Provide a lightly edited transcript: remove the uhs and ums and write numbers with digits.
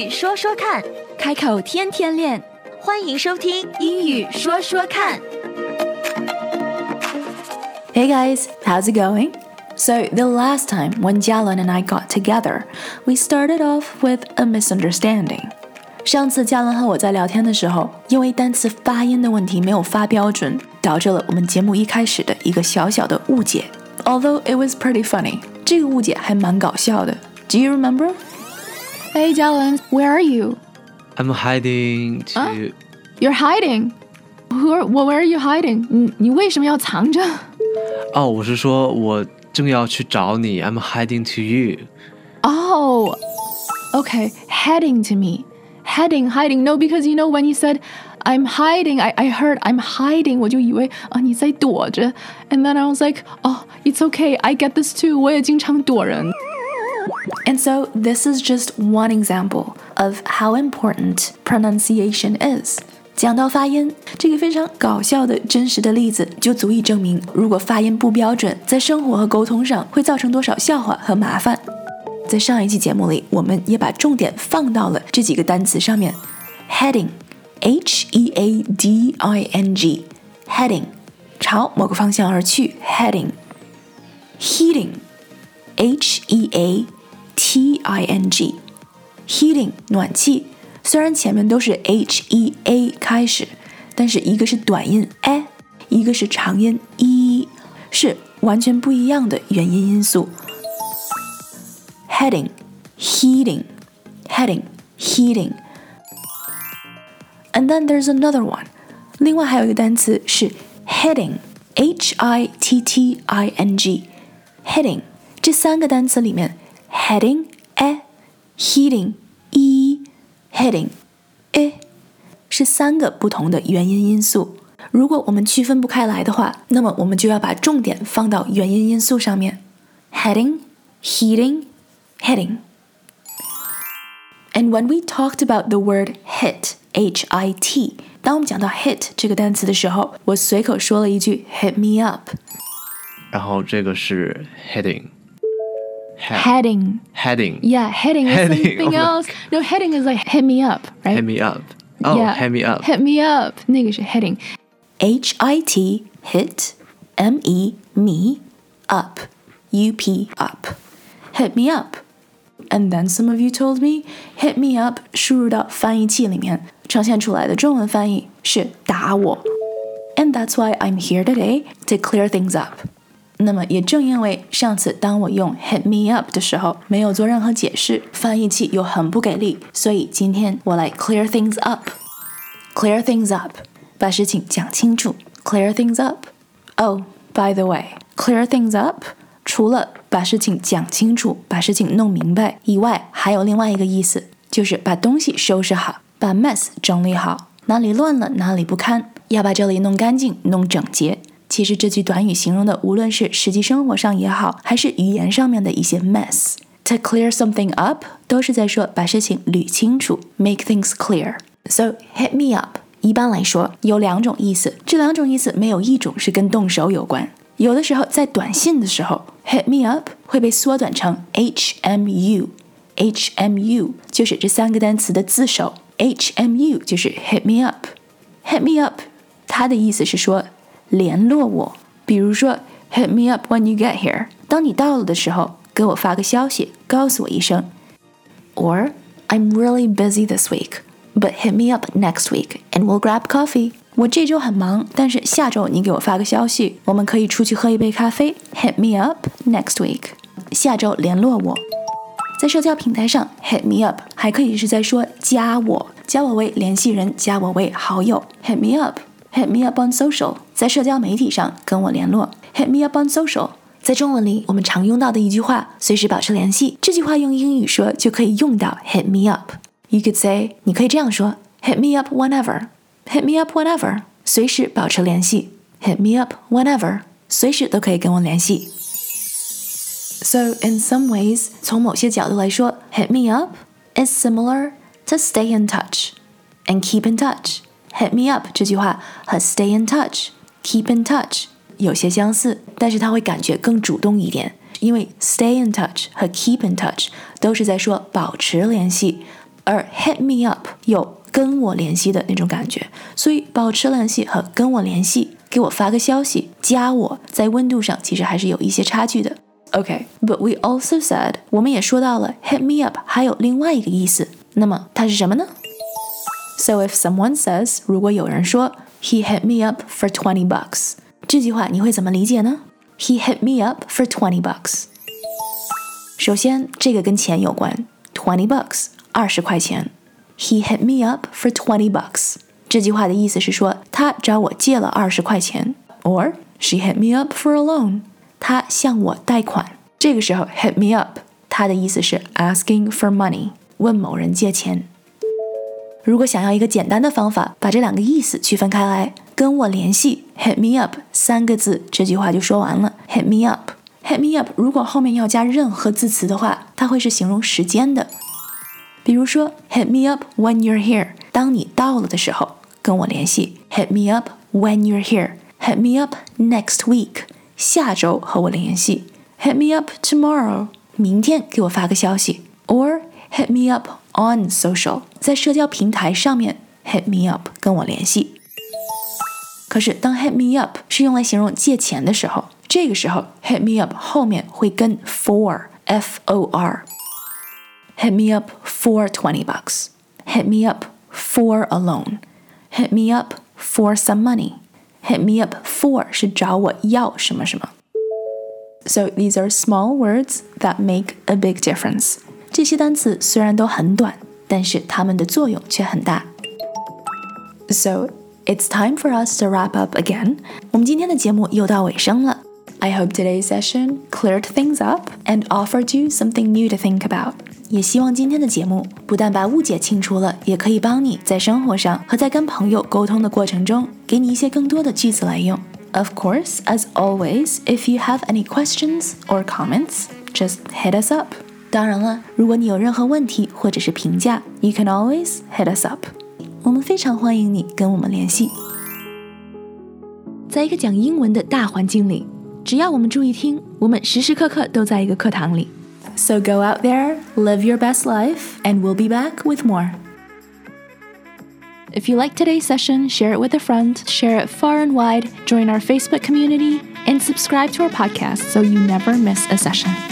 语说说看， 开口天天练， 欢迎收听英语说说看。 Hey guys, how's it going? So the last time when Jialun and I got together, we started off with a misunderstanding. 上次嘉伦和我在聊天的时候，因为单词发音的问题没有发标准，导致了我们节目一开始的一个小小的误解。Although it was pretty funny, 这个误解还蛮搞笑的。Do you remember? Hey Jialun, where are you? I'm hiding to... You're hiding? Where are you hiding? 你为什么要藏着？ 哦，我是说我正要去找你。I'm hiding to you. Oh, okay. Heading to me. Hiding. No, because you know when you said I'm hiding, I heard I'm hiding, 我就以为你在躲着。And then I was like, oh, it's okay. I get this too. 我也经常躲人。 And so this is just one example of how important pronunciation is. 讲到发音，这个非常搞笑的真实的例子就足以证明，如果发音不标准，在生活和沟通上会造成多少笑话和麻烦。在上一期节目里，我们也把重点放到了这几个单词上面。Heading, H-E-A-D-I-N-G, heading, 朝某个方向而去 heading. Heating, H-E-A-T-I-N-G, heating, 暖气。虽然前面都是 H-E-A 开始，但是一个是短音 a， 一个是长音 e， 是完全不一样的元音因素。Heading, heating, heading, heating. And then there's another one. 另外还有一个单词是 hitting, H-I-T-T-I-N-G, hitting. 这三个单词里面 heading, a, heating, e, hitting, e 是三个不同的元音因素。如果我们区分不开来的话，那么我们就要把重点放到元音因素上面。Heading, heating, hitting. And when we talked about the word hit, H-I-T, 当我们讲到 hit 这个单词的时候，我随口说了一句 hit me up. 然后这个是 heading. Heading. Yeah, heading is something else. No, heading is like hit me up, right? Hit me up. Oh, yeah. hit me up. Hit me up. 那个是 heading. H-I-T, hit, M-E, me, up, U-P, up. Hit me up. And then some of you told me, hit me up 输入到翻译器里面，呈现出来的中文翻译是打我。And that's why I'm here today to clear things up. 那么也正因为上次当我用 hit me up 的时候没有做任何解释，翻译器又很不给力，所以今天我来 clear things up. Clear things up. 把事情讲清楚 Clear things up. Oh, by the way, clear things up除了把事情讲清楚，把事情弄明白以外，还有另外一个意思，就是把东西收拾好，把 mess 整理好，哪里乱了哪里不堪，要把这里弄干净弄整洁。其实这句短语形容的无论是实际生活上也好，还是语言上面的一些 mess. To clear something up 都是在说把事情捋清楚 make things clear. So hit me up 一般来说有两种意思，这两种意思没有一种是跟动手有关。有的时候在短信的时候 hit me up 会被缩短成 HMU. HMU 就是这三个单词的字首， HMU 就是 hit me up. Hit me up 它的意思是说联络我，比如说 hit me up when you get here. 当你到了的时候给我发个消息告诉我一声。 Or I'm really busy this week, but hit me up next week and we'll grab coffee. 我这周很忙，但是下周你给我发个消息，我们可以出去喝一杯咖啡。 Hit me up next week. 下周联络我。在社交平台上 hit me up 还可以是在说加我为联系人，加我为好友。 Hit me up on social 在社交媒体上跟我联络。 Hit me up on social 在中文里我们常用到的一句话，随时保持联系，这句话用英语说就可以用到 hit me up. You could say 你可以这样说 hit me up whenever. Hit me up whenever 随时保持联系。 Hit me up whenever 随时都可以跟我联系。 So in some ways 从某些角度来说 hit me up is similar to stay in touch and keep in touch. Hit me up 这句话和 stay in touch, keep in touch 有些相似，但是它会感觉更主动一点，因为 stay in touch 和 keep in touch 都是在说保持联系， 而 hit me up 有跟我联系的那种感觉，所以保持联系和跟我联系，给我发个消息，加我，在温度上其实还是有一些差距的。Okay, but we also said 我们也说到了 hit me up 还有另外一个意思，那么它是什么呢？ So if someone says 如果有人说 he hit me up for $20 bucks， 这句话你会怎么理解呢？ He hit me up for $20 bucks。 首先这个跟钱有关， $20 bucks 20块钱。 He hit me up for $20 bucks， 这句话的意思是说他找我借了20块钱， or she hit me up for a loan，他向我贷款。这个时候 hit me up 它的意思是 asking for money， 问某人借钱。如果想要一个简单的方法把这两个意思区分开来，跟我联系 hit me up 3个字，这句话就说完了。 hit me up hit me up 如果后面要加任何字词的话，它会是形容时间的。比如说 hit me up when you're here， 当你到了的时候跟我联系。 hit me up when you're here， hit me up next week，下周和我联系。 Hit me up tomorrow， 明天给我发个消息。 Or hit me up on social， 在社交平台上面 hit me up 跟我联系。可是当 hit me up 是用来形容借钱的时候，这个时候 hit me up 后面会跟 for F-O-R。 Hit me up for $20 bucks， Hit me up for a loan， Hit me up for some money，Hit me up for 是找我要什么什么。 So these are small words that make a big difference。 这些单词虽然都很短，但是它们的作用却很大。 So it's time for us to wrap up again。 我们今天的节目又到尾声了。 I hope today's session cleared things up and offered you something new to think about。 也希望今天的节目不但把误解清除了，也可以帮你在生活上和在跟朋友沟通的过程中，给你一些更多的句子来用。 Of course, as always, if you have any questions or comments, just hit us up。 当然了，如果你有任何问题或者是评价， you can always hit us up。 我们非常欢迎你跟我们联系。在一个讲英文的大环境里，只要我们注意听，我们时时刻刻都在一个课堂里。So go out there, live your best life, and we'll be back with more. If you like today's session, share it with a friend, share it far and wide, join our Facebook community, and subscribe to our podcast so you never miss a session.